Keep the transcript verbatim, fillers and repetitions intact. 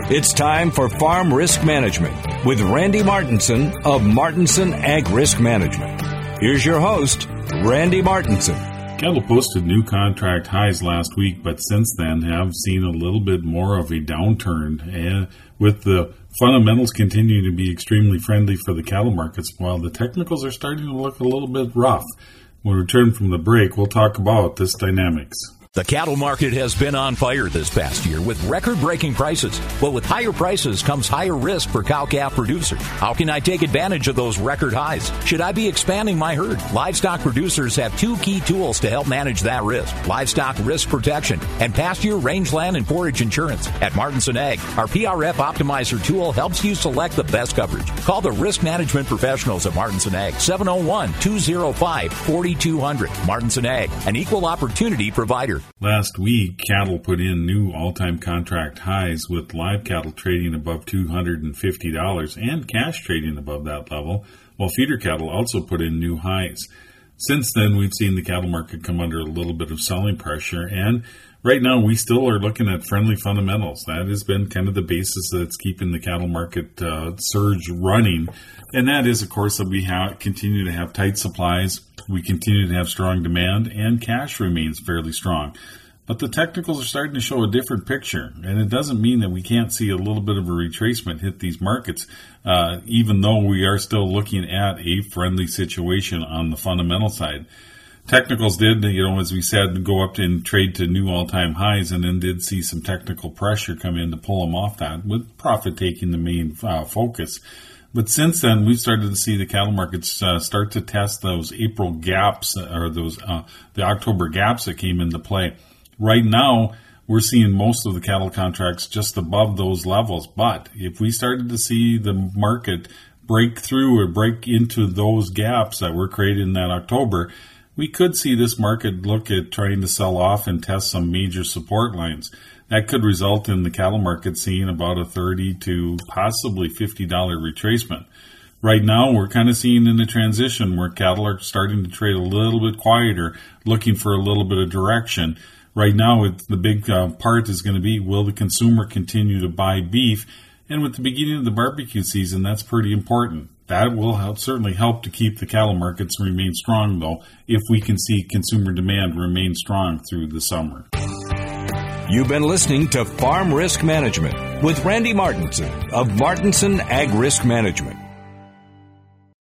It's time for Farm Risk Management with Randy Martinson of Martinson Ag Risk Management. Here's your host, Randy Martinson. Cattle posted new contract highs last week, but since then have seen a little bit more of a downturn, and with the fundamentals continuing to be extremely friendly for the cattle markets, while the technicals are starting to look a little bit rough. When we return from the break, we'll talk about this dynamics. The cattle market has been on fire this past year with record-breaking prices. But with higher prices comes higher risk for cow-calf producers. How can I take advantage of those record highs? Should I be expanding my herd? Livestock producers have two key tools to help manage that risk: livestock risk protection and pasture, rangeland, and forage insurance. At Martinson Ag, our P R F Optimizer tool helps you select the best coverage. Call the risk management professionals at Martinson Ag, seven oh one, two oh five, four two zero zero. Martinson Ag, an equal opportunity provider. Last week, cattle put in new all-time contract highs, with live cattle trading above two hundred fifty dollars and cash trading above that level, while feeder cattle also put in new highs. Since then, we've seen the cattle market come under a little bit of selling pressure, and right now we still are looking at friendly fundamentals. That has been kind of the basis that's keeping the cattle market uh, surge running, and that is, of course, that we have, continue to have tight supplies, we continue to have strong demand, and cash remains fairly strong. But the technicals are starting to show a different picture, and it doesn't mean that we can't see a little bit of a retracement hit these markets, uh, even though we are still looking at a friendly situation on the fundamental side. Technicals did, you know, as we said, go up and trade to new all-time highs, and then did see some technical pressure come in to pull them off that, with profit taking the main uh, focus. But since then, we've started to see the cattle markets uh, start to test those April gaps, or those uh, the October gaps that came into play. Right now, we're seeing most of the cattle contracts just above those levels. But if we started to see the market break through or break into those gaps that were created in that October, we could see this market look at trying to sell off and test some major support lines. That could result in the cattle market seeing about a thirty to possibly fifty dollars retracement. Right now, we're kind of seeing in the transition where cattle are starting to trade a little bit quieter, looking for a little bit of direction. Right now, it's, the big uh, part is going to be, will the consumer continue to buy beef? And with the beginning of the barbecue season, that's pretty important. That will help, certainly help to keep the cattle markets remain strong, though, if we can see consumer demand remain strong through the summer. You've been listening to Farm Risk Management with Randy Martinson of Martinson Ag Risk Management.